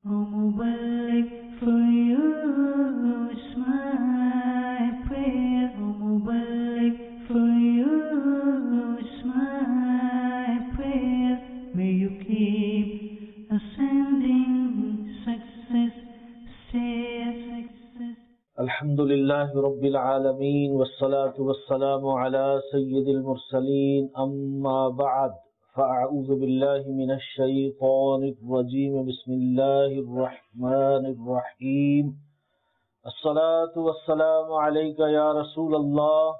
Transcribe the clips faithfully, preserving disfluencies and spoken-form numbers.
O Mubarak, for you is my prayer. O Mubarak, for you is my prayer. May you keep ascending success, stay success. Alhamdulillah Rabbil Alameen, wassalatu wassalamu ala Sayyidil Mursaleen, amma ba'd. فأعوذ بالله من الشيطان الرجيم بسم الله الرحمن الرحيم الصلاة والسلام عليك يا رسول الله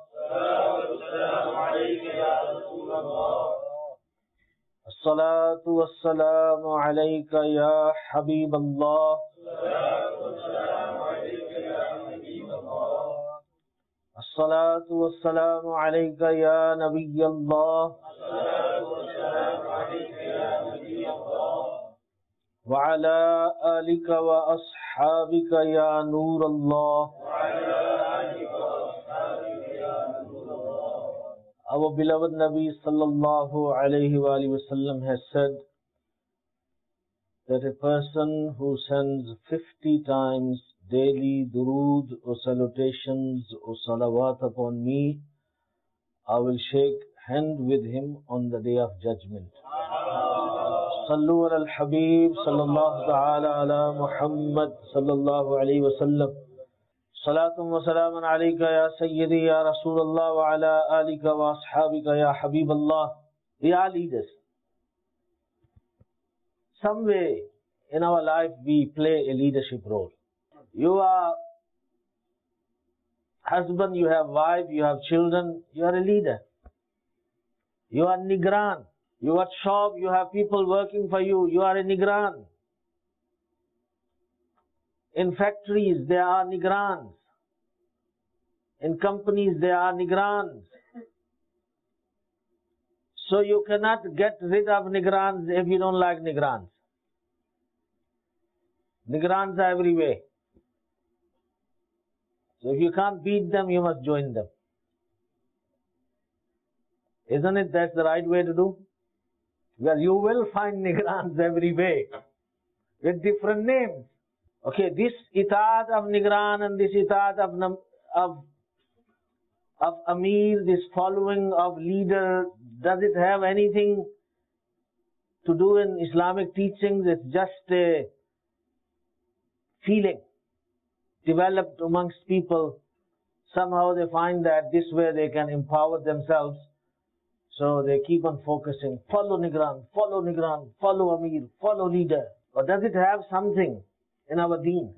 الصلاة والسلام عليك يا حبيب الله الصلاة والسلام عليك يا نبي الله وعلى آلك وأصحابك يا نور الله. Our beloved Nabi sallallahu alayhi wa sallam has said that a person who sends fifty times daily durood or salutations or salawat upon me, I will shake hand with him on the day of judgment. Sallu ala al-Habib sallallahu ta'ala ala Muhammad sallallahu alayhi wa sallam. Salatum wa salaman alayka ya Sayyidi ya Rasulullah wa ala alika wa ashabika ya Habiballah. We are leaders. Some way in our life we play a leadership role. You are husband, you have wife, you have children, you are a leader. You are Nigran. You are shop, you have people working for you, you are a Nigran. In factories there are Nigrans. In companies there are Nigrans. So you cannot get rid of Nigrans if you don't like Nigrans. Nigrans are everywhere. So if you can't beat them, you must join them. Isn't it that's the right way to do? Well, you will find Nigrans everywhere with different names. Okay, this itaat of Nigran and this itaat of, of, of Amir, this following of leader, does it have anything to do in Islamic teachings? It's just a feeling developed amongst people. Somehow they find that this way they can empower themselves. So they keep on focusing, follow Nigran, follow Nigran, follow Amir, follow leader. Or does it have something in our deen?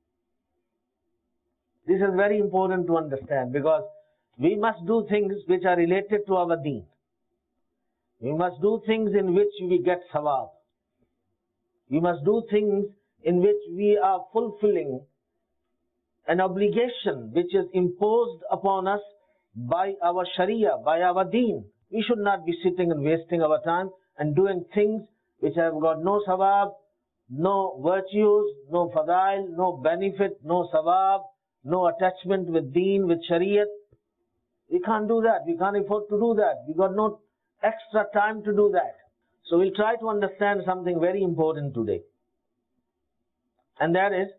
This is very important to understand because we must do things which are related to our deen. We must do things in which we get sawab. We must do things in which we are fulfilling an obligation which is imposed upon us by our sharia, by our deen. We should not be sitting and wasting our time and doing things which have got no sawab, no virtues, no fadail, no benefit, no sawab, no attachment with deen, with shariat. We can't do that. We can't afford to do that. We got no extra time to do that. So we'll try to understand something very important today. And that is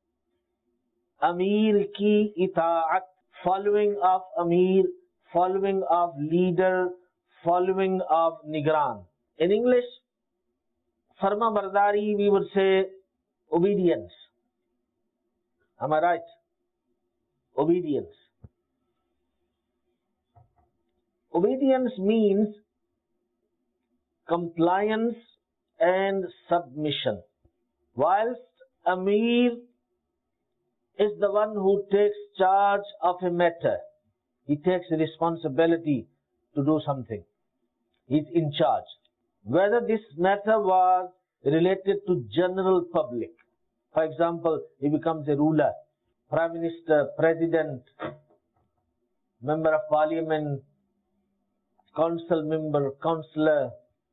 Amir ki itaat, following of Amir, following of leader, following of Nigran. In English, Farma Bardari, we would say obedience. Am I right? Obedience. Obedience means compliance and submission. Whilst Amir is the one who takes charge of a matter, he takes responsibility to do something. He's in charge. Whether this matter was related to general public, for example, he becomes a ruler, prime minister, president, member of parliament, council member, councillor,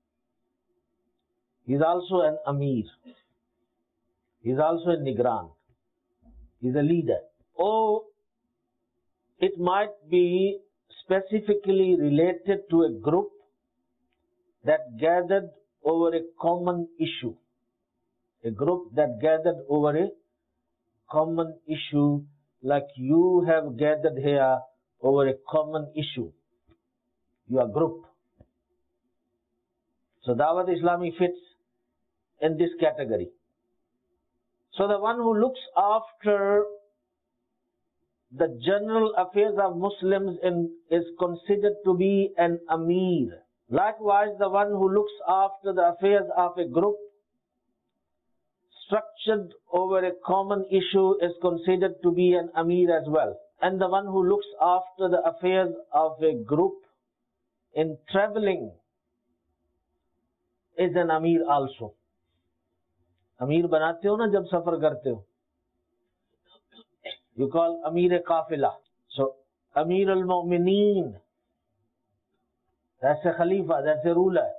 he's also an Amir. He's also a Nigran. He's a leader. Or it might be specifically related to a group that gathered over a common issue. A group that gathered over a common issue, like you have gathered here over a common issue. You are a group. So Dawat Islami fits in this category. So the one who looks after the general affairs of Muslims in, is considered to be an Amir. Likewise, the one who looks after the affairs of a group structured over a common issue is considered to be an Amir as well. And the one who looks after the affairs of a group in traveling is an Amir also. Amir banate ho na jab safar karte ho. You call Amir Qafila. So, Amir al-Mu'mineen. That's a Khalifa, that's a ruler.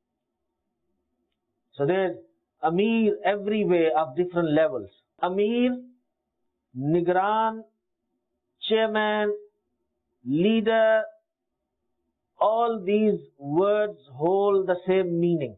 So there's Amir everywhere of different levels. Amir, Nigran, Chairman, Leader, all these words hold the same meaning.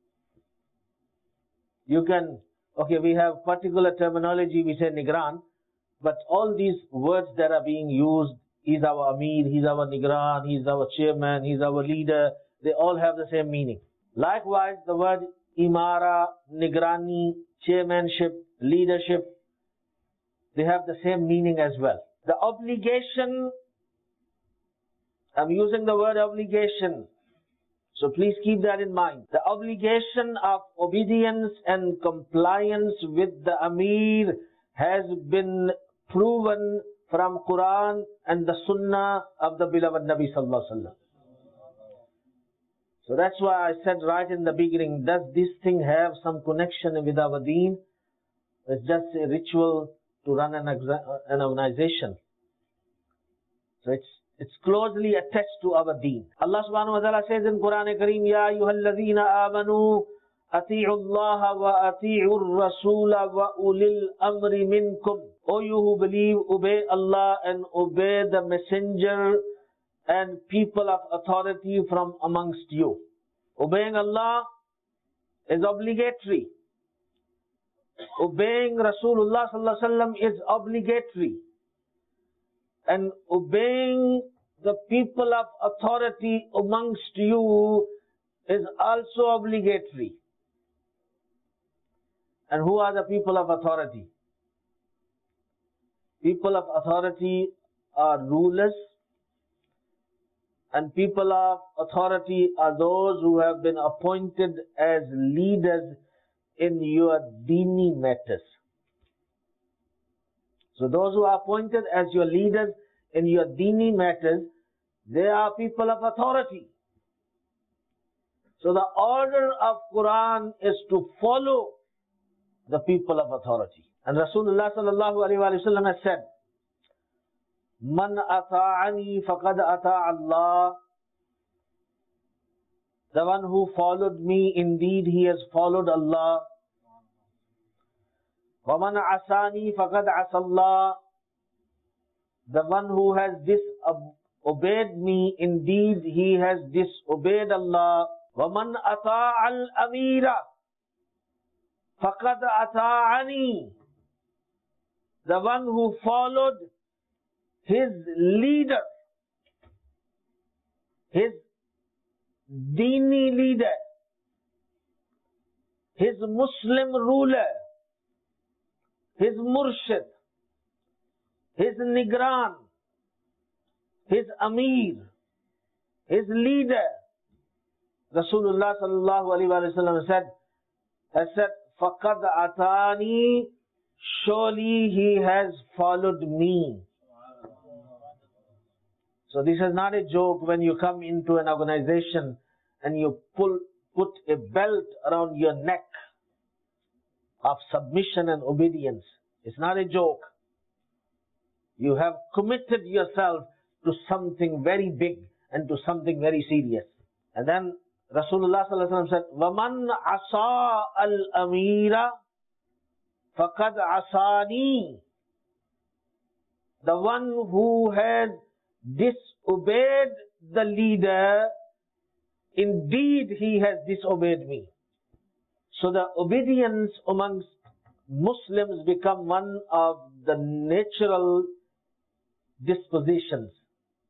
You can, okay, we have particular terminology, we say Nigran, but all these words that are being used, he's our Amir, he's our Nigran, he's our Chairman, he's our Leader, they all have the same meaning. Likewise, the word Imara, Nigrani, Chairmanship, Leadership, they have the same meaning as well. The obligation, I'm using the word obligation, so please keep that in mind. The obligation of obedience and compliance with the Amir has been proven from Quran and the Sunnah of the beloved Nabi Sallallahu Alaihi Wasallam. So that's why I said right in the beginning, does this thing have some connection with our deen? It's just a ritual to run an, an organization. So it's it's closely attached to our deen. Allah subhanahu wa ta'ala says in Quran Kareem, Ya ayyuhalladhina amanu ati'u Allah wa ati'u ar-rasula wa ulil amri minkum. O you who believe, obey Allah and obey the messenger and people of authority from amongst you. Obeying Allah is obligatory. Obeying Rasulullah sallallahu alaihi wasallam is obligatory. And obeying the people of authority amongst you is also obligatory. And who are the people of authority? People of authority are rulers, and people of authority are those who have been appointed as leaders in your dini matters. So those who are appointed as your leaders in your dini matters, they are people of authority. So the order of Quran is to follow the people of authority. And Rasulullah sallallahu alaihi wasallam has said, Man ata'ani faqad ata'a Allah. The one who followed me, indeed he has followed Allah. وَمَنْ عَصَانِي فَقَدْ عَصَى اللَّهِ. The one who has disobeyed me, indeed he has disobeyed Allah. وَمَنْ أَطَاعَ الْأَمِيرَ فَقَدْ أَطَاعَنِي. The one who followed his leader, his dini leader, his Muslim ruler, his murshid, his nigran, his amir, his leader. Rasulullah sallallahu alaihi wasallam said, has said, faqad atani, surely he has followed me. So this is not a joke when you come into an organization and you pull, put a belt around your neck of submission and obedience. It's not a joke. You have committed yourself to something very big and to something very serious. And then Rasulullah sallallahu alaihi wasallam said, وَمَنْ عَصَى الْأَمِيرَ فَقَدْ عَصَانِي. The one who has disobeyed the leader, indeed he has disobeyed me. So the obedience amongst Muslims become one of the natural dispositions.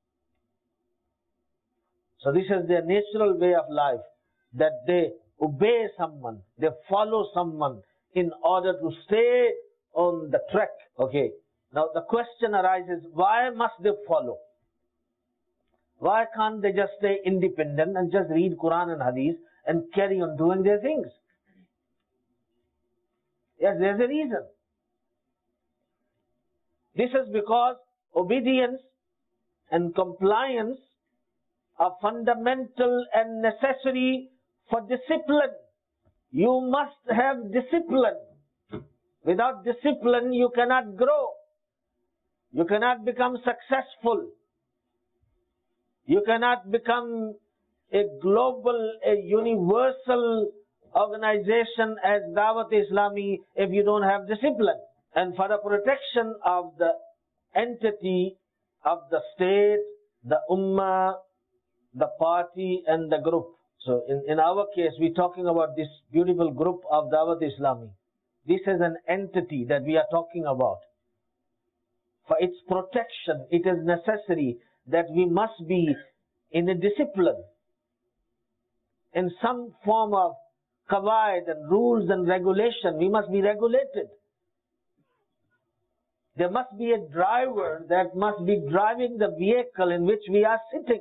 So this is their natural way of life, that they obey someone, they follow someone in order to stay on the track. Okay. Now the question arises, why must they follow? Why can't they just stay independent and just read Quran and Hadith and carry on doing their things? Yes, there's a reason. This is because obedience and compliance are fundamental and necessary for discipline. You must have discipline. Without discipline, you cannot grow. You cannot become successful. You cannot become a global, a universal organization as Dawat-e-Islami if you don't have discipline. And for the protection of the entity of the state, the ummah, the party and the group. So in, in our case, we're talking about this beautiful group of Dawat-e-Islami. This is an entity that we are talking about. For its protection, it is necessary that we must be in a discipline, in some form of qawaid and rules and regulation. We must be regulated. There must be a driver that must be driving the vehicle in which we are sitting.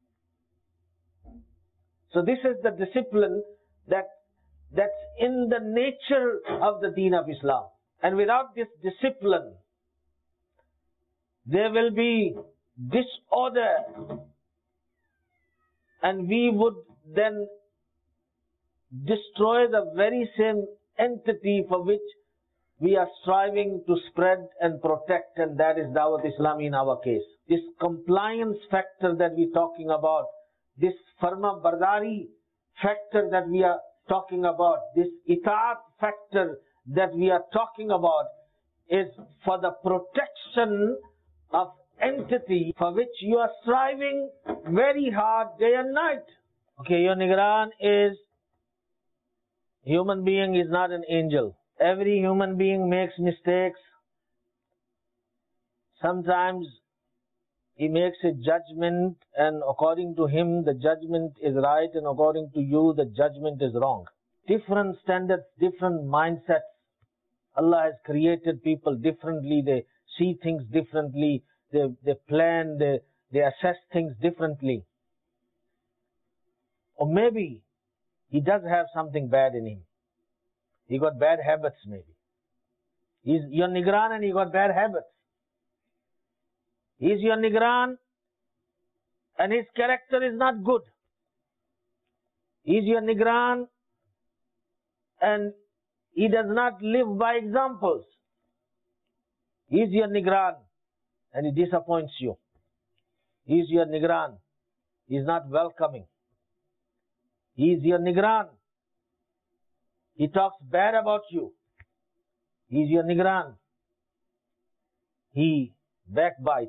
So this is the discipline that that's in the nature of the Deen of Islam. And without this discipline, there will be disorder, and we would then destroy the very same entity for which we are striving to spread and protect, and that is Dawat-e-Islami in our case. This compliance factor that we're talking about, this farma bardari factor that we are talking about, this itaat factor that we are talking about, is for the protection of entity for which you are striving very hard day and night. Okay, your Nigran is human being, is not an angel. Every human being makes mistakes. Sometimes he makes a judgment, and according to him the judgment is right, and according to you the judgment is wrong. Different standards, different mindsets. Allah has created people differently. They see things differently. They, they plan, they, they assess things differently. Or maybe he does have something bad in him. He got bad habits maybe. He's your Nigran and he got bad habits. He's your Nigran and his character is not good. He's your Nigran and he does not live by examples. He's your Nigran and he disappoints you. He's your Nigran. He's not welcoming. He's your Nigran. He talks bad about you. He's your Nigran. He backbites.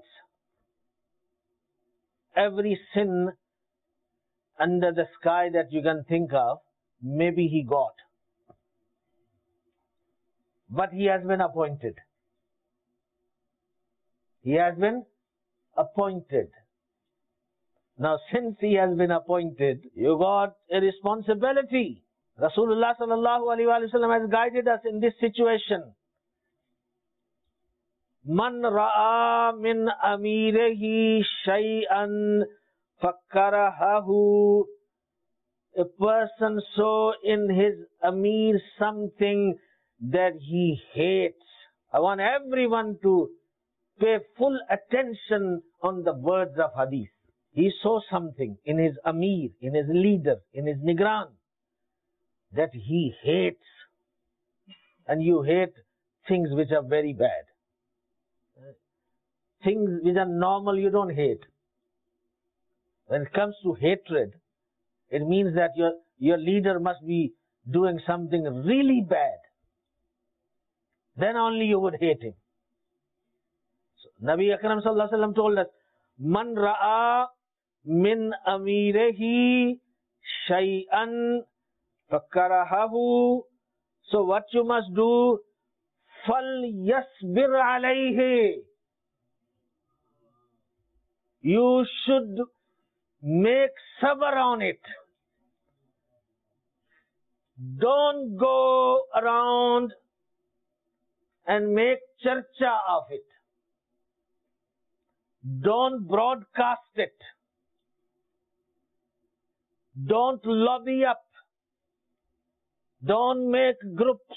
Every sin under the sky that you can think of, maybe he got. But he has been appointed. He has been appointed. Now, since he has been appointed, you got a responsibility. Rasulullah sallallahu alaihi wasallam has guided us in this situation. Man ra'a min amirihi shay'an fakkarahahu. A person saw in his amir something that he hates. I want everyone to pay full attention on the words of hadith. He saw something in his amir, in his leader, in his Nigran, that he hates. And you hate things which are very bad. Things which are normal you don't hate. When it comes to hatred, it means that your, your leader must be doing something really bad. Then only you would hate him. So, Nabi Akram sallallahu alaihi wasallam told us, Man ra'a min amirehi shay'an فَكَرَهَهُ. So what you must do, فَلْيَصْبِرْ عَلَيْهِ. You should make sabr on it. Don't go around and make charcha of it. Don't broadcast it. Don't lobby up. Don't make groups.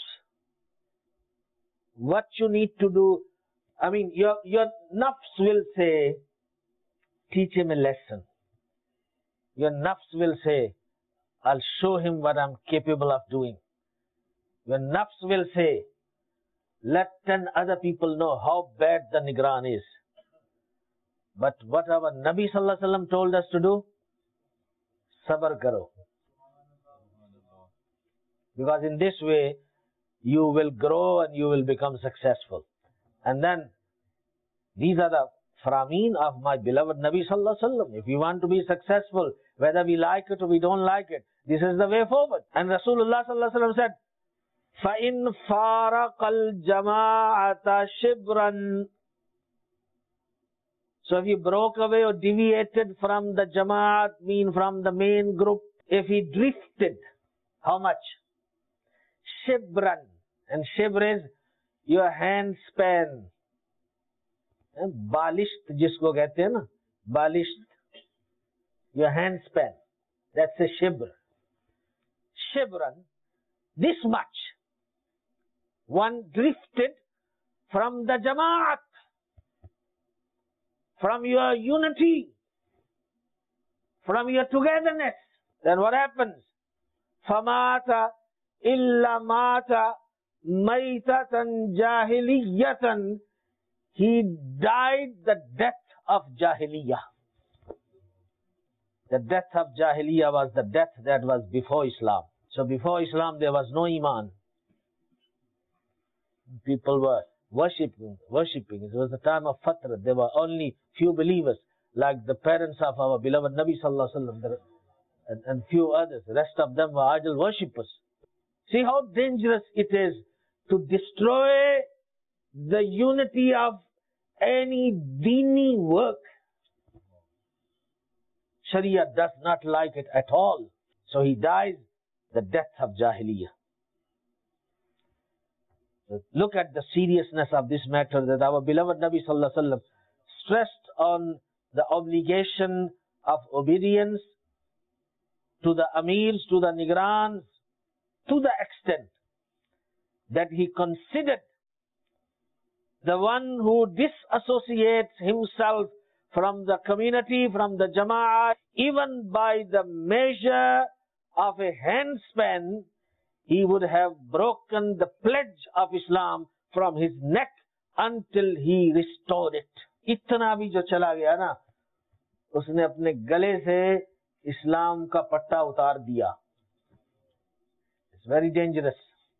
What you need to do, I mean, your, your nafs will say, teach him a lesson. Your nafs will say, I'll show him what I'm capable of doing. Your nafs will say, let ten other people know how bad the Nigran is. But what our Nabi Sallallahu Alaihi Wasallam told us to do? Sabr karo. Because in this way, you will grow and you will become successful. And then, these are the frameen of my beloved Nabi Sallallahu Alaihi Wasallam. If you want to be successful, whether we like it or we don't like it, this is the way forward. And Rasulullah Sallallahu Alaihi Wasallam said, فَإِنْ فَارَقَ الْجَمَاعَةَ شِبْرًا. So if he broke away or deviated from the Jama'at, mean from the main group, if he drifted, how much? Shibran. And shibr is your hand span. Balisht jisko kehte hain na, balisht, your hand span. That's a shibr. Shibran, this much. One drifted from the Jama'at, from your unity, from your togetherness. Then what happens? فَمَاتَ إِلَّا مَاتَ مَيْتَةً جَاهِلِيَّةً. He died the death of Jahiliyyah. The death of Jahiliyyah was the death that was before Islam. So before Islam there was no Iman. People were worshipping, worshipping. It was the time of Fatra. There were only few believers, like the parents of our beloved Nabi Sallallahu Alaihi Wasallam and, and few others. The rest of them were idol worshippers. See how dangerous it is to destroy the unity of any dini work. Sharia does not like it at all. So he dies the death of Jahiliyyah. Look at the seriousness of this matter, that our beloved Nabi Sallallahu Alaihi Wasallam stressed on the obligation of obedience to the amirs, to the nigrans, to the extent that he considered the one who disassociates himself from the community, from the jama'ah, even by the measure of a handspan, he would have broken the pledge of Islam from his neck until he restored it. इतना भी जो चला गया ना, उसने अपने गले से इस्लाम का पट्टा उतार दिया. It's very dangerous.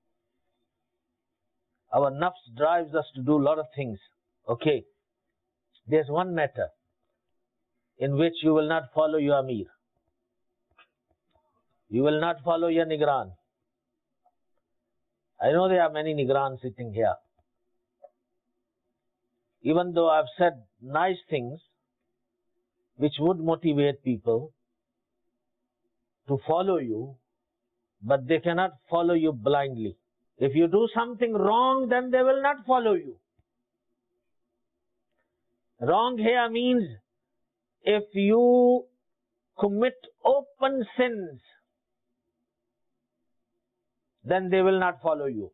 Our nafs drives us to do a lot of things. Okay. There's one matter in which you will not follow your Amir. You will not follow your Nigran. I know there are many Nigrans sitting here. Even though I've said nice things which would motivate people to follow you, but they cannot follow you blindly. If you do something wrong, then they will not follow you. Wrong here means if you commit open sins, then they will not follow you.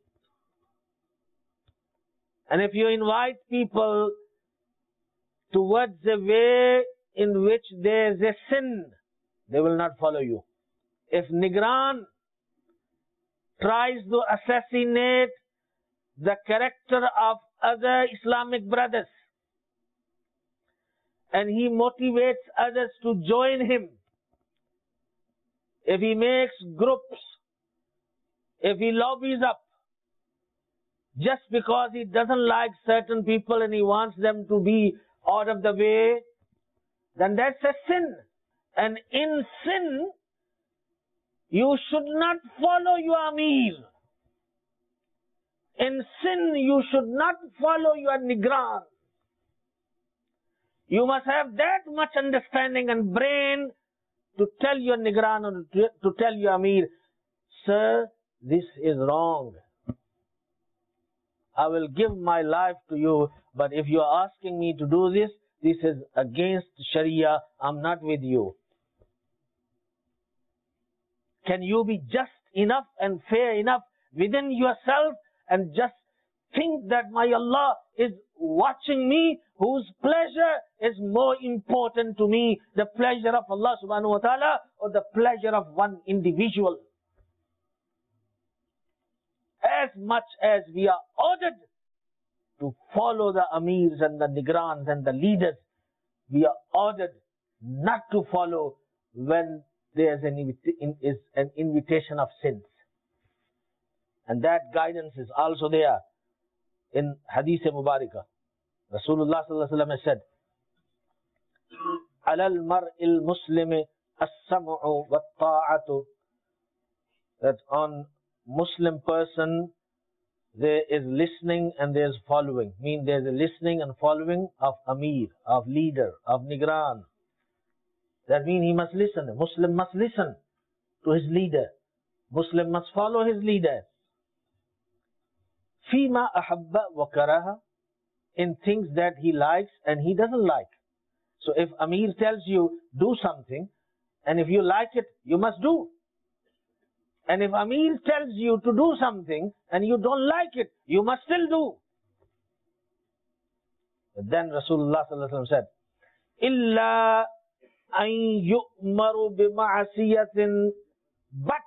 And if you invite people towards a way in which there is a sin, they will not follow you. If Nigran tries to assassinate the character of other Islamic brothers, and he motivates others to join him, if he makes groups, if he lobbies up, just because he doesn't like certain people and he wants them to be out of the way, then that's a sin. And in sin, You should not follow your Amir. In sin, you should not follow your Nigran. You must have that much understanding and brain to tell your Nigran or to, to tell your Amir, sir, this is wrong. I will give my life to you, but if you are asking me to do this, this is against Sharia. I'm not with you. Can you be just enough and fair enough within yourself and just think that my Allah is watching me, whose pleasure is more important to me, the pleasure of Allah subhanahu wa ta'ala or the pleasure of one individual? As much as we are ordered to follow the Amirs and the Nigrans and the leaders, we are ordered not to follow when there is an, is an invitation of sins. And that guidance is also there in Hadith Mubarakah. Rasulullah sallallahu alaihi wasallam has said, "Alal mar'il muslimi as-sam'u wat-ta'atu," that on Muslim person there is listening and there is following. Mean there is a listening and following of Amir, of leader, of Nigran. That means he must listen. A Muslim must listen to his leader. Muslim must follow his leader. Fima ahabba wa karaha, in things that he likes and he doesn't like. So if Amir tells you do something, and if you like it, you must do. And if Amir tells you to do something and you don't like it, you must still do. But then Rasulullah sallallahu alaihi wasallam said, "Illa an yu'maru bima'asiyatin," but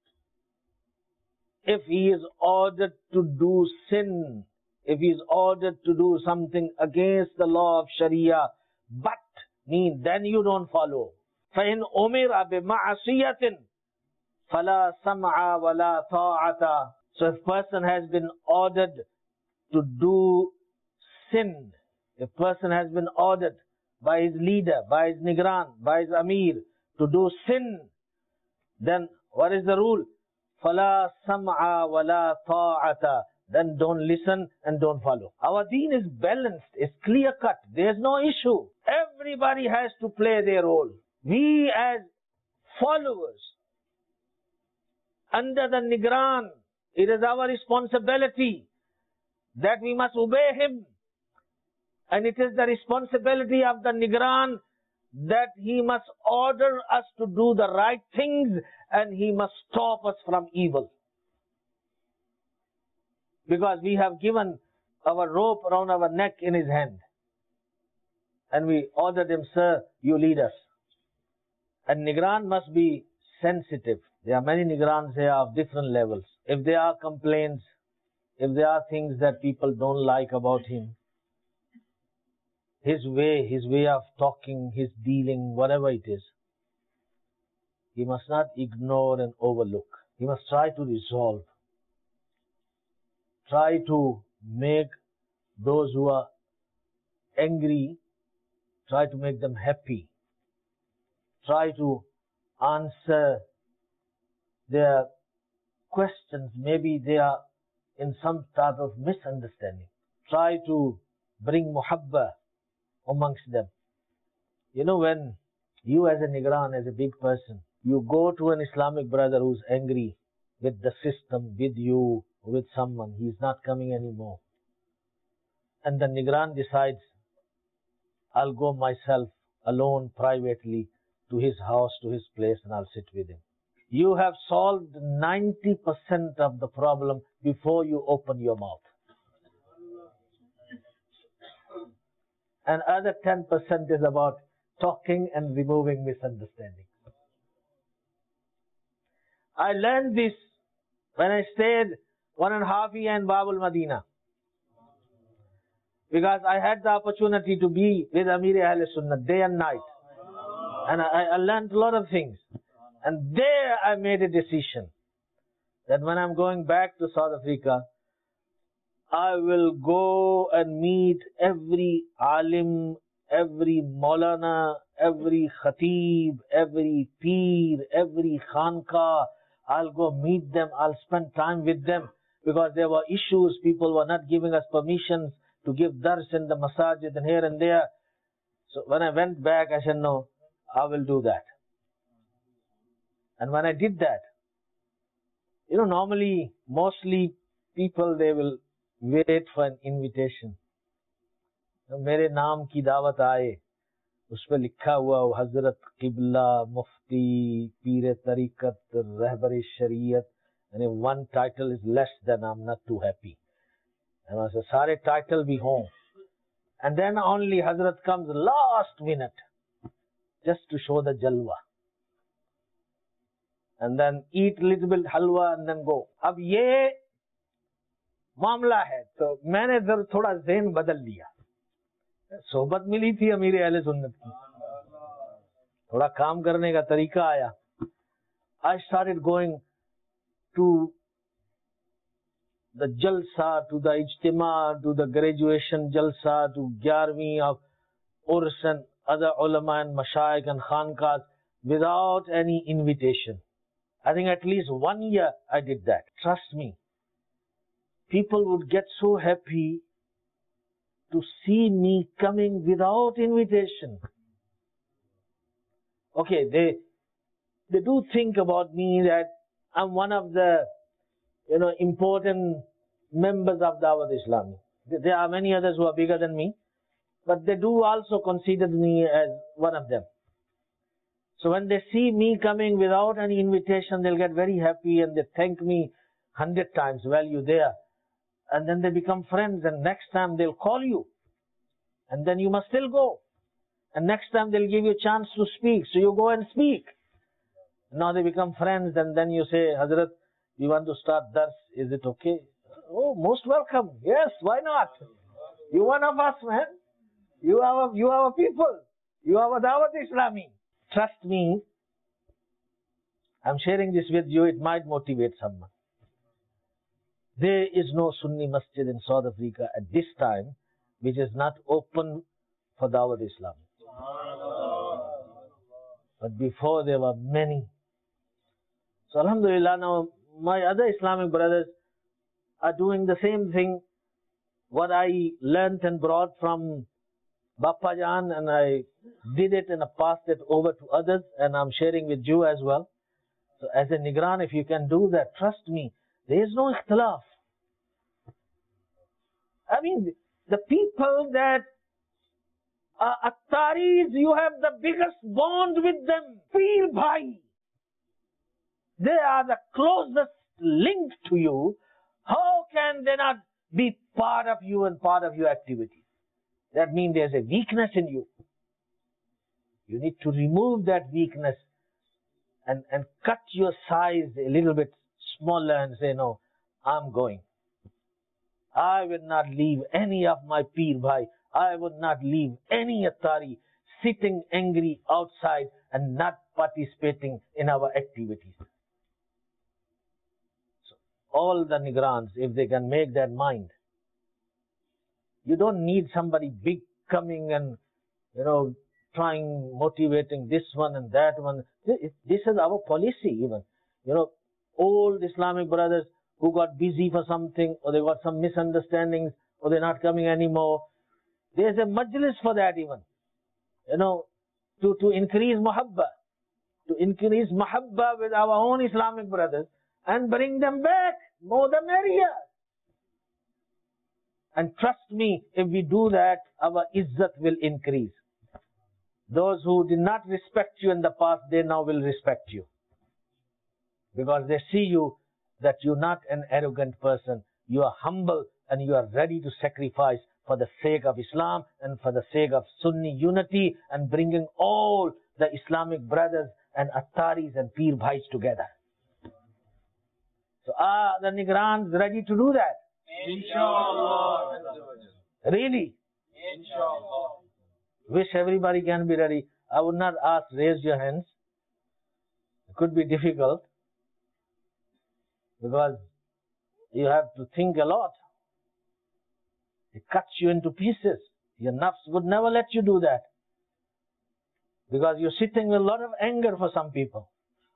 if he is ordered to do sin, if he is ordered to do something against the law of Sharia, but mean then you don't follow. فَإِنْ أُمِرَ بِمَعَصِيَةٍ فَلَا سَمْعَ وَلَا طَاعَةَ. So if person has been ordered to do sin, if person has been ordered by his leader, by his Nigran, by his Amir to do sin, then what is the rule? فَلَا سَمْعَ وَلَا طَاعَةَ. Then don't listen and don't follow. Our deen is balanced, it's clear cut, there's no issue. Everybody has to play their role. We as followers under the Nigran, it is our responsibility that we must obey him. And it is the responsibility of the Nigran that he must order us to do the right things and he must stop us from evil. Because we have given our rope around our neck in his hand. And we ordered him, sir, you lead us. And Nigran must be sensitive. There are many Nigrans here of different levels. If there are complaints, if there are things that people don't like about him, his way, his way of talking, his dealing, whatever it is, he must not ignore and overlook. He must try to resolve. Try to make those who are angry, try to make them happy. Try to answer their questions. Maybe they are in some type of misunderstanding. Try to bring muhabba amongst them. You know, when you as a Nigran, as a big person, you go to an Islamic brother who's angry with the system, with you, with someone, he's not coming anymore. And the Nigran decides, I'll go myself alone, privately, to his house, to his place, and I'll sit with him. You have solved ninety percent of the problem before you open your mouth. And other ten percent is about talking and removing misunderstandings. I learned this when I stayed one and a half year in Babul Madina. Because I had the opportunity to be with Amir Ahl Sunnah day and night. And I, I learned a lot of things. And there I made a decision that when I'm going back to South Africa, I will go and meet every alim, every Maulana, every khatib, every peer, every khanka. I'll go meet them, I'll spend time with them, because there were issues, people were not giving us permissions to give dars in the masajid and here and there. So when I went back, I said, no, I will do that. And when I did that, you know, normally, mostly people, they will wait for an invitation. मेरे नाम की दावत आए, उस पे लिखा हुआ हजरत किबला, मुफ्ती, पीर तरीकत, रहबर शरीयत, and if one title is less, then I'm not too happy. And I said, सारे title भी हों. And then only Hazrat comes last minute, just to show the jalwa. And then eat little bit halwa and then go. अब ये मामला है, तो मैंने जब थोड़ा ज़हन बदल लिया. सोबत मिली थी अमीर अहले सुन्नत की, थोड़ा काम करने का तरीका आया. I started going to the jalsa, to the ijtima, to the graduation jalsa, to Gyarvi of Urs and other ulama and mashayikh and khankas without any invitation. I think at least one year I did that. Trust me, people would get so happy to see me coming without invitation. Okay, they they do think about me that I'm one of the, you know, important members of Dawat Islami. There are many others who are bigger than me, but they do also consider me as one of them. So when they see me coming without any invitation, they'll get very happy and they thank me hundred times, well, you there. And then they become friends, and next time they'll call you. And then you must still go. And next time they'll give you a chance to speak, so you go and speak. Now they become friends, and then you say, Hazrat, we want to start dars, is it okay? Oh, most welcome. Yes, why not? You one of us, man. You are a, you are a people. You are a Dawat Islami. Trust me, I'm sharing this with you, it might motivate someone. There is no Sunni masjid in South Africa at this time which is not open for Dawat Islam. But before there were many. So Alhamdulillah, now my other Islamic brothers are doing the same thing. What I learnt and brought from Bappa Jan, and I did it and I passed it over to others, and I'm sharing with you as well. So as a Nigran, if you can do that, trust me, there is no ikhtilaf. I mean, the people that are Attaris, you have the biggest bond with them. Feel bhai. They are the closest link to you. How can they not be part of you and part of your activity? That means there's a weakness in you. You need to remove that weakness and, and cut your size a little bit smaller and say, no, I'm going. I will not leave any of my Peer Bhai. I would not leave any Attari sitting angry outside and not participating in our activities. So all the Nigrans, if they can make that mind, you don't need somebody big coming and, you know, trying, motivating this one and that one. This is our policy even. You know, old Islamic brothers who got busy for something, or they got some misunderstandings, or they're not coming anymore. There's a majlis for that even. You know, to, to increase muhabba, to increase muhabba with our own Islamic brothers and bring them back, more the merrier. And trust me, if we do that, our izzat will increase. Those who did not respect you in the past, they now will respect you. Because they see you that you're not an arrogant person. You are humble and you are ready to sacrifice for the sake of Islam and for the sake of Sunni unity and bringing all the Islamic brothers and Attaris and Peer Bhais together. So are the Nigrans ready to do that? Inshallah. Really? Inshallah. Wish everybody can be ready. I would not ask, raise your hands. It could be difficult because you have to think a lot. It cuts you into pieces. Your nafs would never let you do that. Because you're sitting with a lot of anger for some people.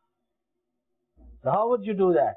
So how would you do that?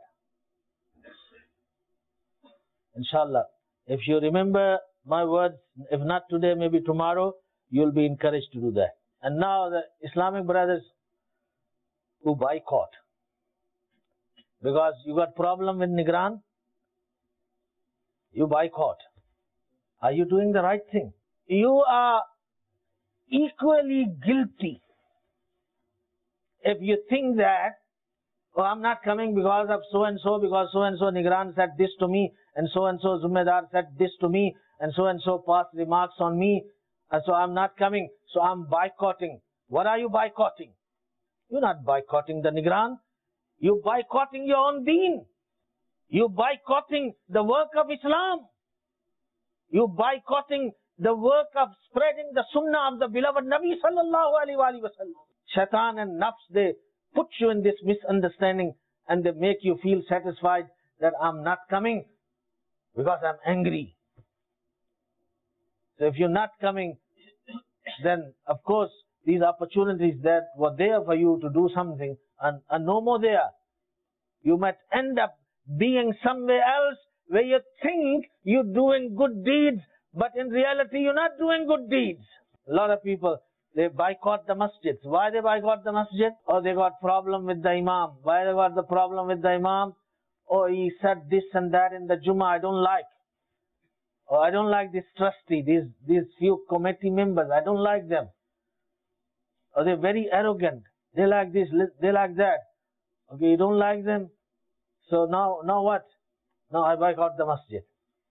Inshallah, if you remember my words, if not today, maybe tomorrow, you'll be encouraged to do that. And now the Islamic brothers who boycott, because you got problem with Nigran, you boycott. Are you doing the right thing? You are equally guilty if you think that, oh, I'm not coming because of so and so, because so and so Nigran said this to me, and so and so Zummedar said this to me, and so and so passed remarks on me, and so I'm not coming, so I'm boycotting. What are you boycotting? You're not boycotting the Nigran. You're boycotting your own deen. You're boycotting the work of Islam. You're boycotting the work of spreading the sunnah of the beloved Nabi sallallahu alaihi wasallam. Shaitan and nafs, they put you in this misunderstanding and they make you feel satisfied that I'm not coming because I'm angry. So if you're not coming, then of course these opportunities that were there for you to do something are, are no more there. You might end up being somewhere else where you think you're doing good deeds, but in reality you're not doing good deeds. A lot of people, they boycott the masjids. Why they boycott the masjid? Or they got problem with the imam. Why they got the problem with the imam? Or he said this and that in the Jummah I don't like. Or I don't like this trustee, these, these few committee members, I don't like them. Or they're very arrogant. They like this, they like that. Okay, you don't like them? So now, now what? Now I boycott the masjid.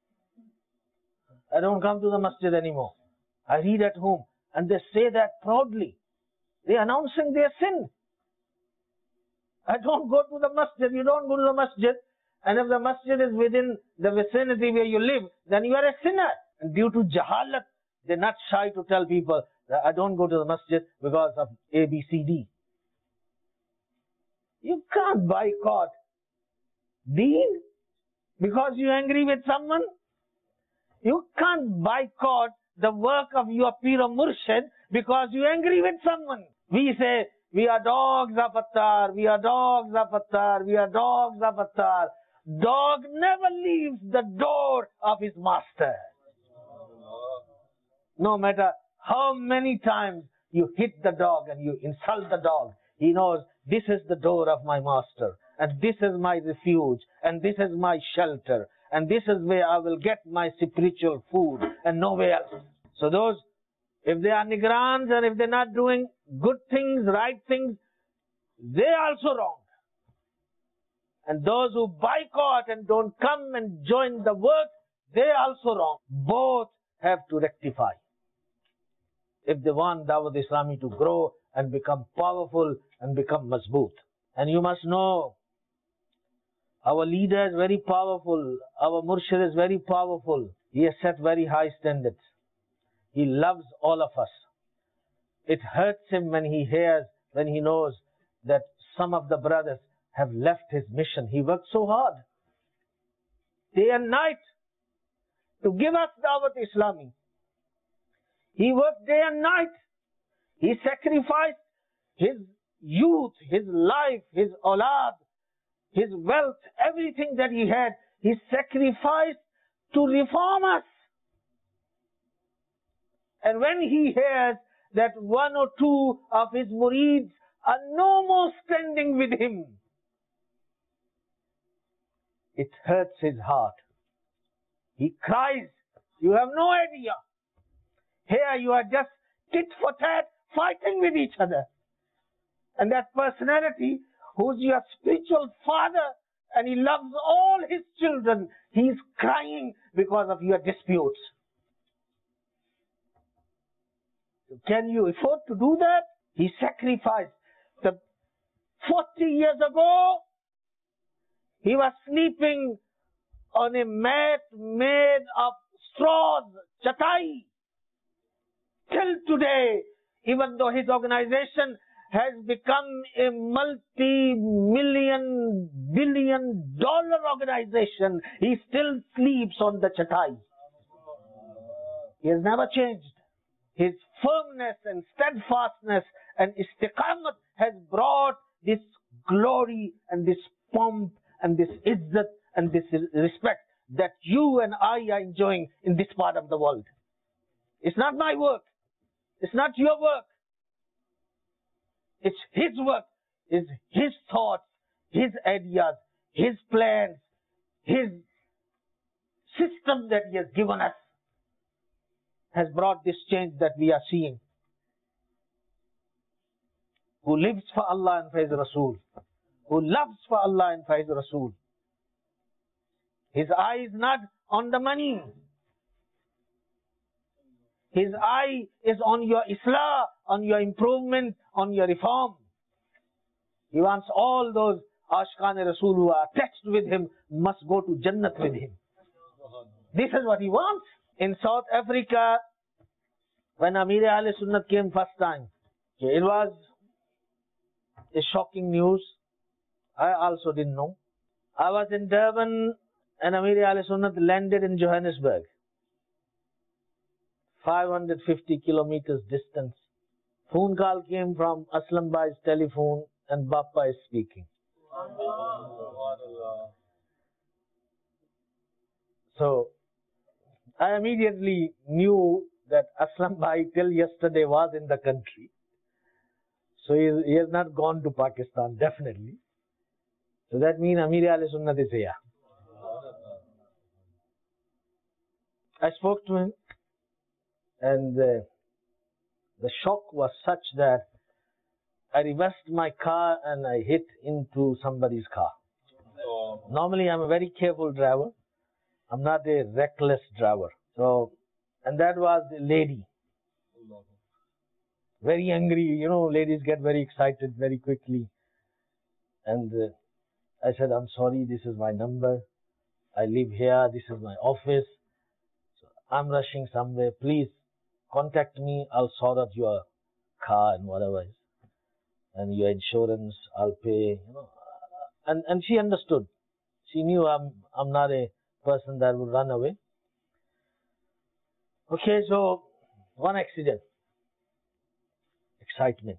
I don't come to the masjid anymore. I read at home. And they say that proudly. They're announcing their sin. I don't go to the masjid. You don't go to the masjid. And if the masjid is within the vicinity where you live, then you are a sinner. And due to jahalat, they're not shy to tell people that I don't go to the masjid because of A, B, C, D. You can't boycott deen because you're angry with someone. You can't boycott the work of your Pir or Murshid because you're angry with someone. We say, we are dogs of Attar, we are dogs of Attar, we are dogs of Attar. Dog never leaves the door of his master. No matter how many times you hit the dog and you insult the dog, he knows this is the door of my master, and this is my refuge, and this is my shelter, and this is where I will get my spiritual food and nowhere else. So those, if they are Nigrans and if they're not doing good things, right things, they're also wrong. And those who boycott and don't come and join the work, they're also wrong. Both have to rectify if they want Dawat Islami to grow and become powerful and become mazboot. And you must know, our leader is very powerful. Our Murshid is very powerful. He has set very high standards. He loves all of us. It hurts him when he hears, when he knows that some of the brothers have left his mission. He worked so hard, day and night, to give us Dawat Islami. He worked day and night. He sacrificed his youth, his life, his awlad, his wealth, everything that he had. He sacrificed to reform us. And when he hears that one or two of his murids are no more standing with him, it hurts his heart. He cries. You have no idea. Here you are just tit for tat fighting with each other. And that personality who's your spiritual father and he loves all his children, he's crying because of your disputes. Can you afford to do that? He sacrificed. The forty years ago, he was sleeping on a mat made of straws, chatai. Till today, even though his organization has become a multi-million, billion dollar organization, he still sleeps on the chatai. He has never changed. His firmness and steadfastness And istiqamat has brought this glory and this pomp and this izzat and this respect that you and I are enjoying in this part of the world. It's not my work. It's not your work. It's His work. It's His thoughts, His ideas, His plans, His system that He has given us has brought this change that we are seeing. Who lives for Allah and for His Rasul. Who loves for Allah and for His Rasul. His eye is not on the money. His eye is on your islah, on your improvement, on your reform. He wants all those Ashqan Rasul who are attached with Him must go to Jannat with Him. This is what He wants. In South Africa, when Amir Ahl Sunnat came first time, it was a shocking news. I also didn't know. I was in Durban and Amir Ahl Sunnat landed in Johannesburg. five hundred fifty kilometers distance. Phone call came from Aslam Bhai's telephone and Bappa is speaking. So, I immediately knew that Aslam Bhai till yesterday was in the country. So he, he has not gone to Pakistan, definitely. So that means Amir Ahl Sunnat is here. I spoke to him and uh, the shock was such that I reversed my car and I hit into somebody's car. Oh. Normally I'm a very careful driver. I'm not a reckless driver. So, and that was a lady. Very angry, you know, ladies get very excited very quickly. And uh, I said, I'm sorry, this is my number. I live here, this is my office. So I'm rushing somewhere. Please contact me. I'll sort out your car and whatever. And your insurance, I'll pay. You know. And, and she understood. She knew I'm, I'm not a person that would run away. Okay, so one accident. Excitement.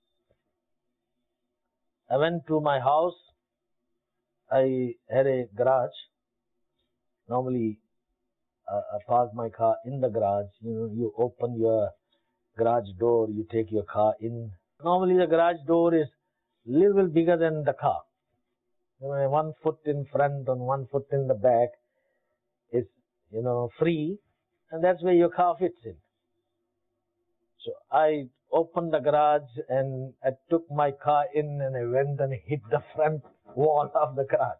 I went to my house. I had a garage. Normally, uh, I park my car in the garage. You know, you open your garage door, you take your car in. Normally, the garage door is a little bit bigger than the car. You know, one foot in front and one foot in the back is, you know, free, and that's where your car fits in. So I opened the garage and I took my car in and I went and hit the front wall of the garage.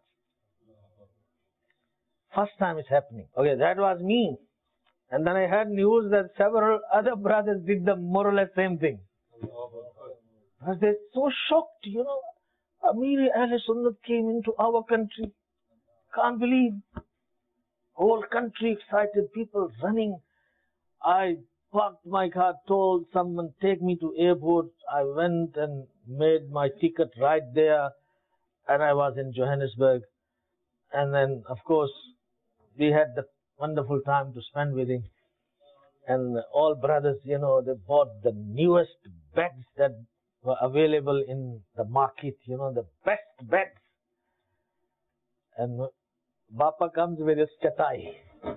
First time it's happening. Okay, that was me. And then I heard news that several other brothers did the more or less same thing. Because they're so shocked, you know. Amir Ahl Sunnat came into our country. Can't believe. Whole country excited, people running. I parked my car, told someone, take me to airport. I went and made my ticket right there. And I was in Johannesburg. And then, of course, we had the wonderful time to spend with him. And all brothers, you know, they bought the newest beds that were available in the market, you know, the best beds. And Bappa comes with his chatai.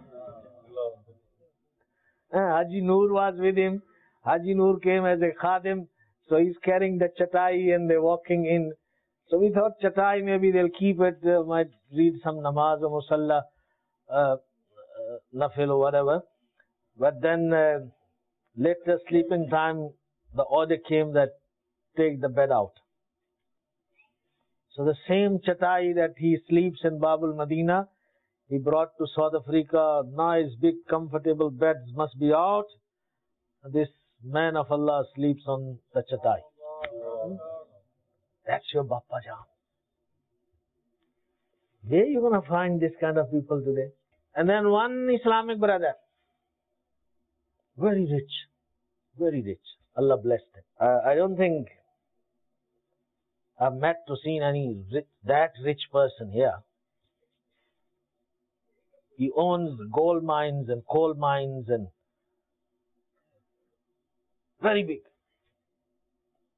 Haji Noor was with him. Haji Noor came as a khadim, so he's carrying the chatai and they're walking in. So we thought chatai, maybe they'll keep it, uh, might read some namaz or musalla, uh, uh, nafil or whatever. But then uh, later sleeping time, the order came that take the bed out. So the same chatai that he sleeps in Babul Medina, he brought to South Africa. Nice, big, comfortable beds must be out. This man of Allah sleeps on the chatai. That's your Bappa Jam. Where are you going to find this kind of people today? And then one Islamic brother, very rich, very rich. Allah blessed him. Uh, I don't think I've met or seen any rich, that rich person here. He owns gold mines and coal mines and very big.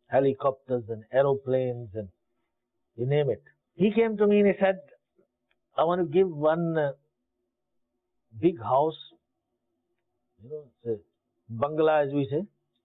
helicopters and aeroplanes and you name it. He came to me and he said, I want to give one uh, big house, you know, it's a bungalow as we say,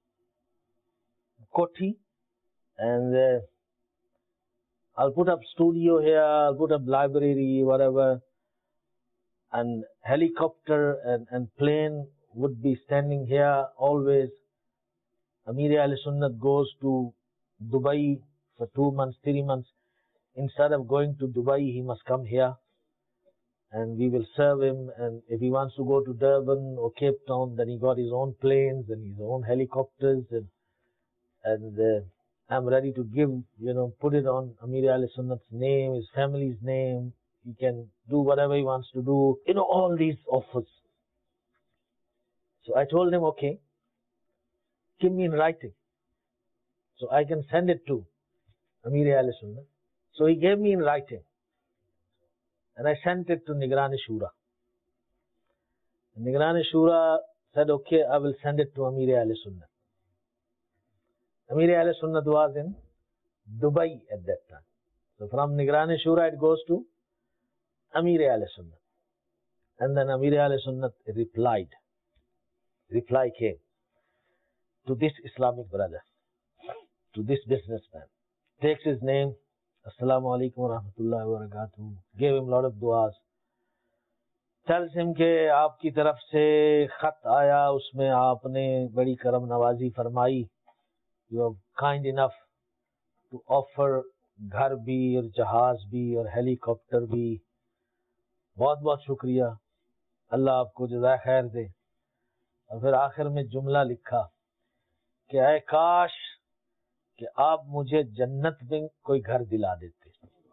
koti, and uh, I'll put up studio here, I'll put up library, whatever, and helicopter and, and plane would be standing here always. Amir Ahl Sunnat goes to Dubai for two months, three months. Instead of going to Dubai, he must come here and we will serve him. And if he wants to go to Durban or Cape Town, then he got his own planes and his own helicopters. And, and uh, I'm ready to give, you know, put it on Amir Ahl Sunnat's name, his family's name. He can do whatever he wants to do. You know, all these offers. So I told him, okay, give me in writing, so I can send it to Amir Ahl Sunnat. So he gave me in writing, and I sent it to Nigran-e Shura. Nigran-e Shura said, okay, I will send it to Amir Ahl Sunnat. Amir Ahl Sunnat was in Dubai at that time. So from Nigran-e Shura it goes to Amir Ahl Sunnat. And then Amir Ahl Sunnat replied. Reply came to this Islamic brother, to this businessman. Takes his name, Assalamu alaikum wa rahmatullahi wa barakatuh. Gave him a lot of du'as. Tells him کہ آپ کی طرف سے خط آیا, اس میں آپ نے بڑی کرم نوازی فرمائی. You are kind enough to offer گھر بھی اور جہاز بھی اور ہیلی کاپٹر بھی. بہت بہت شکریہ, اللہ آپ کو جزائے خیر دے. اور پھر آخر میں جملہ لکھا کہ اے کاش کہ آپ مجھے جنت میں کوئی گھر دلا دیتے.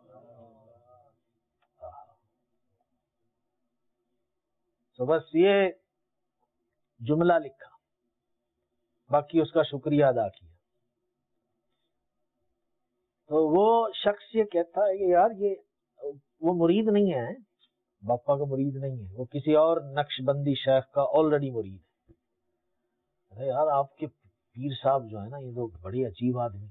تو بس یہ جملہ لکھا, باقی اس کا شکریہ ادا کیا. تو وہ شخص یہ کہتا ہے کہ یار یہ وہ مرید نہیں ہے, باپا کا مرید نہیں ہے, وہ کسی اور نقش بندی شیخ کا آلریڈی مرید ہے. ارے یار آپ کے پیر صاحب جو ہے نا, یہ تو بڑی عجیب آدمی.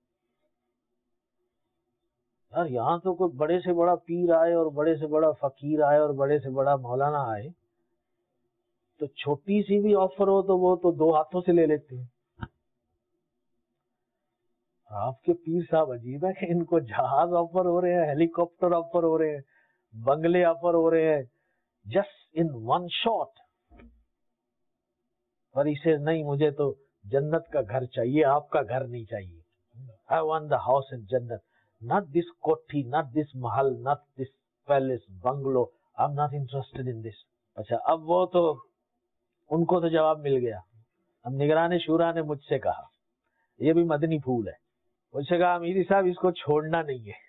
یار یہاں تو کوئی بڑے سے بڑا پیر آئے اور بڑے سے بڑا فقیر آئے اور بڑے سے بڑا مولانا آئے تو چھوٹی سی بھی آفر ہو تو وہ تو دو ہاتھوں سے لے لیتے ہیں. آپ کے پیر صاحب عجیب ہے کہ ان کو جہاز آفر ہو رہے ہیں, ہیلی کاپٹر آفر ہو رہے ہیں, بنگلے آفر ہو رہے ہیں, جسٹ ان ون شاٹ. اور اسے نہیں, مجھے تو جنت کا گھر چاہیے, آپ کا گھر نہیں چاہیے. I want the house in Jannat, not this koti, not this mahal, not this palace, bungalow. I'm not interested in this. اچھا اب وہ تو ان کو تو جواب مل گیا. اب نگران شورا نے مجھ سے کہا, یہ بھی مدنی پھول ہے, مجھ سے کہا امیری صاحب اس کو چھوڑنا نہیں ہے,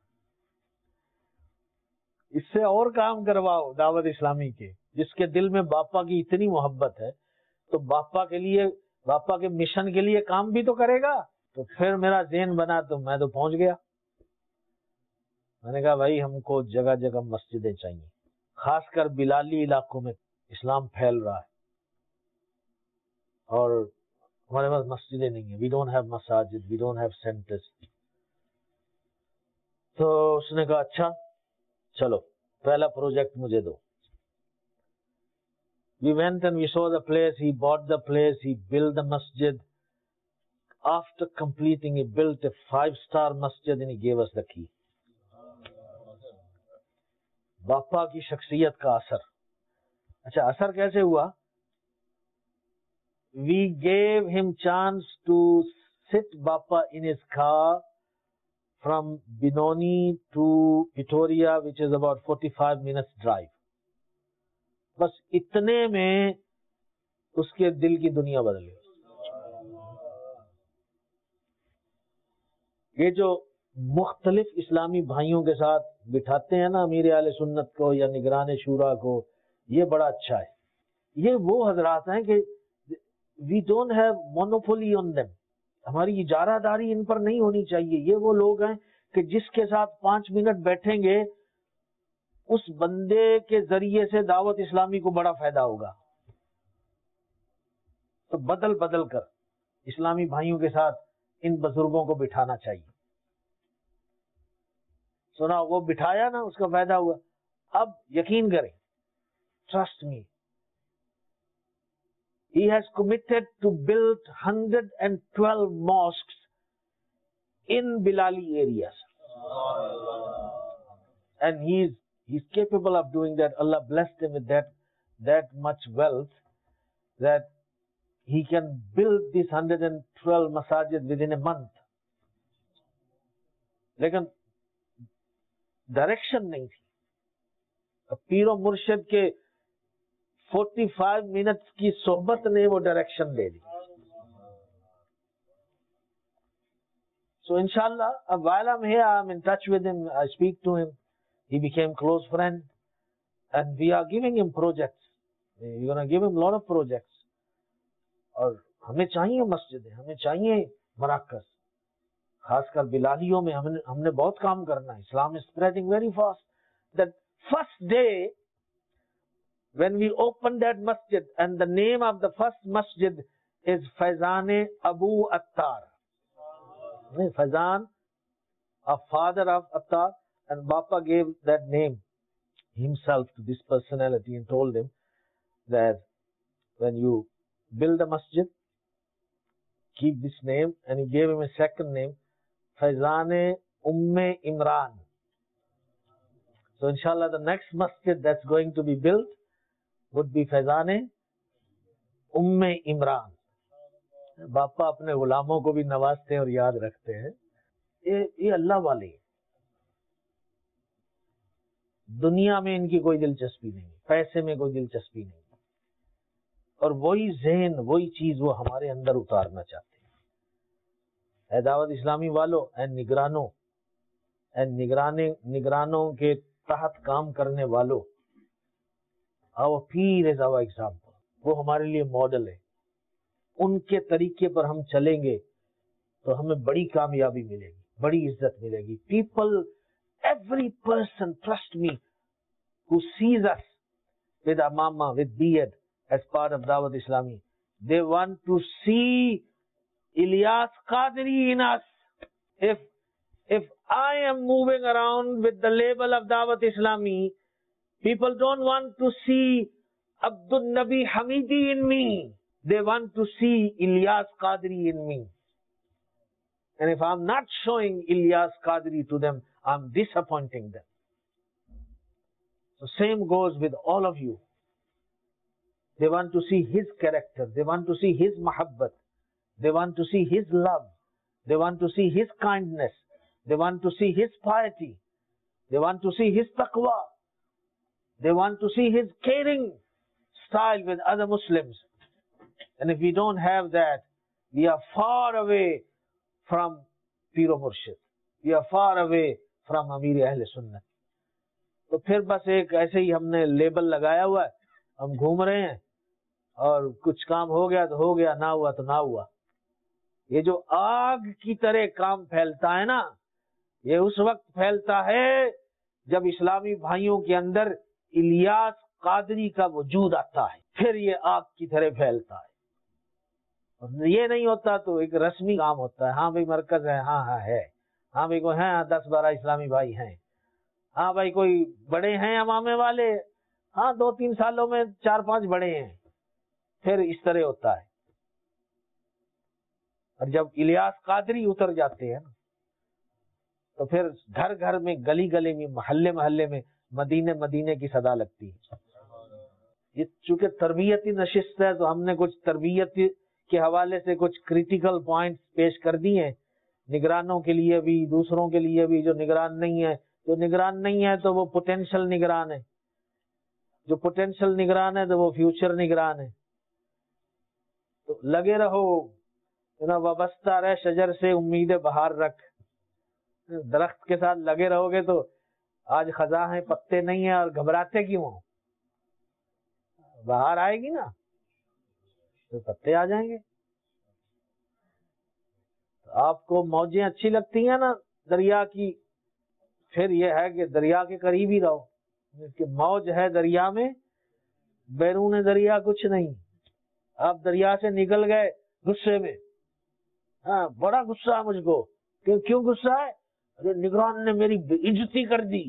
اس سے اور کام کرواؤ دعوت اسلامی کے. جس کے دل میں باپا کی اتنی محبت ہے تو باپا کے لیے, باپا کے مشن کے لیے کام بھی تو کرے گا. تو پھر میرا ذہن بنا تو میں تو پہنچ گیا. میں نے کہا بھائی ہم کو جگہ جگہ مسجدیں چاہیے, خاص کر بلالی علاقوں میں اسلام پھیل رہا ہے اور ہمارے پاس مسجدیں نہیں ہیں. وی ڈونٹ ہیو مساجد, وی ڈونٹ ہیو سینٹرز. تو اس نے کہا اچھا چلو پہلا پروجیکٹ مجھے دو. We went and we saw the place, he bought the place, he built the masjid. After completing, he built a five-star masjid and he gave us the key. باپا کی شخصیت کا اثر. اچھا اثر کیسے ہوا؟ We gave him chance to sit Bappa in his car from Benoni to Pretoria, which is about forty-five minutes drive. بس اتنے میں اس کے دل کی دنیا بدل گئی. یہ جو مختلف اسلامی بھائیوں کے ساتھ بٹھاتے ہیں نا امیر اہل سنت کو یا نگران شورا کو, یہ بڑا اچھا ہے. یہ وہ حضرات ہیں کہ we don't have monopoly on them, ہماری اجارہ داری ان پر نہیں ہونی چاہیے. یہ وہ لوگ ہیں کہ جس کے ساتھ پانچ منٹ بیٹھیں گے اس بندے کے ذریعے سے دعوت اسلامی کو بڑا فائدہ ہوگا. تو بدل بدل کر اسلامی بھائیوں کے ساتھ ان بزرگوں کو بٹھانا چاہیے. سنا وہ بٹھایا نا, اس کا فائدہ ہوا. اب یقین کریں, trust me, he has committed to build one hundred twelve mosques in Bilali areas. And he is he's capable of doing that. Allah blessed him with that that much wealth that he can build these one hundred twelve masajid within a month. لیکن direction نہیں تھی. پیر و مرشد کے forty five minutes کی صحبت نے وہ ڈائریکشن دے دی. So inshallah, while I'm here, I'm in touch with him, I speak to him, he became close friend, and we are giving him projects. We're going to give him a lot of projects. اور ہمیں چاہیے مسجدیں, ہمیں چاہیے مراکز, خاص کر بلالیوں میں ہم نے ہم نے بہت کام کرنا ہے. اسلام is spreading very fast. That first day when we opened that masjid, and the name of the first masjid is Faizan Abu Attar. Faizan, a father of Attar, and Bapa gave that name himself to this personality and told him that when you build a masjid, keep this name, and he gave him a second name, Faizan Umme Imran. So inshallah the next masjid that's going to be built would be Faizan Umme Imran. باپا اپنے غلاموں کو بھی نوازتے ہیں اور یاد رکھتے ہیں. یہ یہ اللہ والے ہیں. دنیا میں ان کی کوئی دلچسپی نہیں, پیسے میں کوئی دلچسپی نہیں, اور وہی ذہن وہی چیز وہ ہمارے اندر اتارنا چاہتے ہیں. اے دعوت اسلامی والوں, اے نگرانوں, اے نگرانے نگرانوں کے تحت کام کرنے والوں, our Pir is our example. وہ ہمارے لیے ماڈل ہے. ان کے طریقے پر ہم چلیں گے تو ہمیں بڑی کامیابی ملے گی, بڑی عزت ملے گی. People, every person, trust me, who sees us with amama, with beard as part of Dawat Islami, they want to see Ilyas Qadri in us. If if I am moving around with the label of Dawat Islami, people don't want to see Abdul Nabi Hamidi in me. They want to see Ilyas Qadri in me. And if I'm not showing Ilyas Qadri to them, I'm disappointing them. So same goes with all of you. They want to see his character. They want to see his mahabbat. They want to see his love. They want to see his kindness. They want to see his piety. They want to see his taqwa. They want to see his caring style with other Muslims. And if we don't have that, we are far away from Pir o Murshid. We are far away from Amir Ahl Sunnah. تو پھر بس ایک ایسے ہی ہم نے label لگایا ہوا ہے, ہم گھوم رہے ہیں, اور کچھ کام ہو گیا تو ہو گیا, نہ ہوا تو نہ ہوا. یہ جو آگ کی طرح کام پھیلتا ہے نا, یہ اس وقت پھیلتا ہے جب اسلامی بھائیوں کے اندر الیاس قادری کا وجود آتا ہے, پھر یہ آگ کی طرح پھیلتا ہے. یہ نہیں ہوتا تو ایک رسمی کام ہوتا ہے, ہاں بھائی مرکز ہے, ہاں ہاں ہے, ہاں بھائی کوئی ہیں دس بارہ اسلامی بھائی ہیں, ہاں بھائی کوئی بڑے ہیں امامے والے, ہاں دو تین سالوں میں چار پانچ بڑے ہیں, پھر اس طرح ہوتا ہے. اور جب الیاس قادری اتر جاتے ہیں تو پھر گھر گھر میں, گلی گلی میں, محلے محلے میں مدینے مدینے کی صدا لگتی ہے. یہ چونکہ تربیتی نشست ہے تو ہم نے کچھ تربیت کے حوالے سے کچھ کریٹیکل پوائنٹس پیش کر دیے ہیں, نگرانوں کے لیے بھی, دوسروں کے لیے بھی. جو نگران نہیں ہے, جو نگران نہیں ہے تو وہ پوٹینشل نگران ہے, جو پوٹینشل نگران ہے تو وہ فیوچر نگران ہے. تو لگے رہو, وابستہ رہ شجر سے امید بہار رکھ. درخت کے ساتھ لگے رہو گے تو آج خزاں ہیں پتے نہیں ہیں اور گھبراتے کیوں ہو, بہار آئے گی نا تو پتے آ جائیں گے. آپ کو موجیں اچھی لگتی ہیں نا دریا کی, پھر یہ ہے کہ دریا کے قریب ہی رہو, کہ موج ہے دریا میں, بیرون دریا کچھ نہیں. آپ دریا سے نکل گئے غصے میں, ہاں بڑا غصہ ہے مجھ کو. کہ کیوں غصہ ہے؟ ارے نگران نے میری بے عزتی کر دی,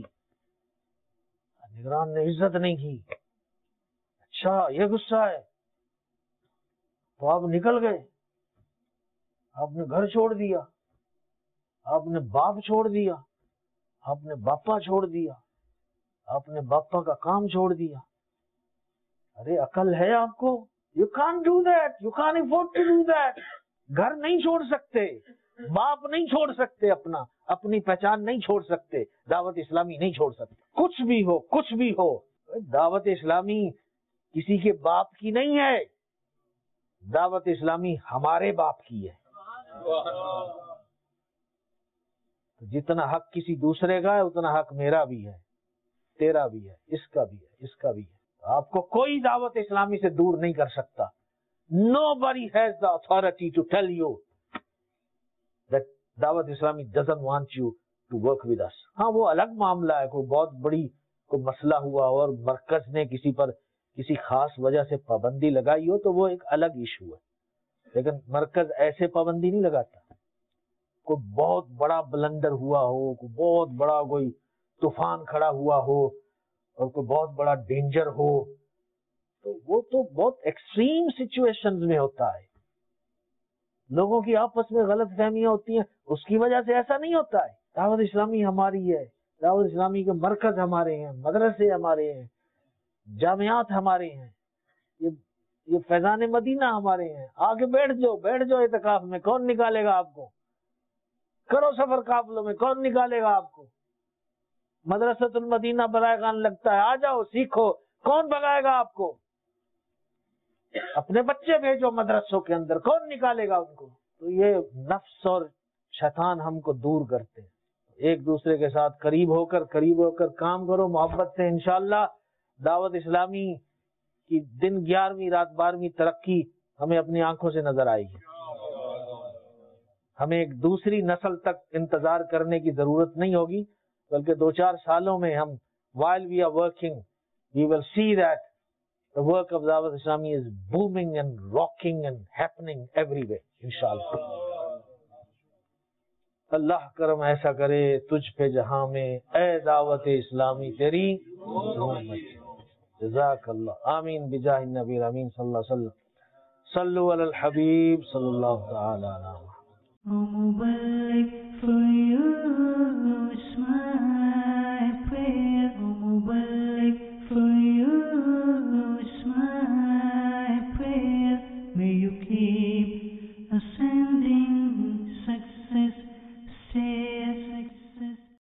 نگران نے عزت نہیں کی. اچھا یہ غصہ ہے. تو آپ نکل گئے, آپ نے گھر چھوڑ دیا, آپ نے باپ چھوڑ دیا, آپ نے باپا چھوڑ دیا, آپ نے باپا کا کام چھوڑ دیا. ارے عقل ہے آپ کو؟ You can't do that, you can't afford to do that. گھر نہیں چھوڑ سکتے, باپ نہیں چھوڑ سکتے, اپنا اپنی پہچان نہیں چھوڑ سکتے, دعوت اسلامی نہیں چھوڑ سکتے. کچھ بھی ہو کچھ بھی ہو, دعوت اسلامی کسی کے باپ کی نہیں ہے, دعوت اسلامی ہمارے باپ کی ہے. جتنا حق کسی دوسرے کا ہے اتنا حق میرا بھی ہے, تیرا بھی ہے, اس کا بھی ہے, اس کا بھی ہے. آپ کو کوئی دعوت اسلامی سے دور نہیں کر سکتا. Nobody has the authority to tell you that دعوت اسلامی doesn't want you to work with us. ہاں وہ الگ معاملہ ہے, کوئی بہت بڑی کوئی مسئلہ ہوا اور مرکز نے کسی پر کسی خاص وجہ سے پابندی لگائی ہو تو وہ ایک الگ ایشو ہے, لیکن مرکز ایسے پابندی نہیں لگاتا. کوئی بہت بڑا بلندر ہوا ہو, کوئی بہت بڑا کوئی طوفان کھڑا ہوا ہو اور کوئی بہت بڑا ڈینجر ہو تو وہ تو بہت ایکسٹریم سچویشن میں ہوتا ہے. لوگوں کی آپس میں غلط فہمیاں ہوتی ہیں, اس کی وجہ سے ایسا نہیں ہوتا ہے. دعوت اسلامی ہماری ہے, دعوت اسلامی کے مرکز ہمارے ہیں, مدرسے ہمارے ہیں, جامعات ہمارے ہیں, یہ یہ فیضان مدینہ ہمارے ہیں. آگے بیٹھ جاؤ بیٹھ جاؤ اعتکاف میں, کون نکالے گا آپ کو؟ کرو سفر قافلوں میں, کون نکالے گا آپ کو؟ مدرسۃ المدینہ برائے خان لگتا ہے, آ جاؤ سیکھو, کون بھگائے گا آپ کو؟ اپنے بچے بھیجو مدرسوں کے اندر, کون نکالے گا ان کو؟ تو یہ نفس اور شیطان ہم کو دور کرتے ہیں. ایک دوسرے کے ساتھ قریب ہو کر قریب ہو کر کام کرو محبت سے. انشاءاللہ دعوت اسلامی کی دن گیارہویں رات بارہویں ترقی ہمیں اپنی آنکھوں سے نظر آئے گی. ہمیں ایک دوسری نسل تک انتظار کرنے کی ضرورت نہیں ہوگی, بلکہ دو چار سالوں میں ہم while we are working we will see that the work of Dawat Islami is booming and rocking and happening everywhere inshallah. اللہ کرم ایسا کرے تجھ پہ جہاں میں اے دعوت اسلامی تیری جزاک اللہ. آمین بجاہ النبی امین صلی اللہ علیہ وسلم. صلو علی الحبیب صلی اللہ تعالی علیہ وسلم. مبلغ for you smile.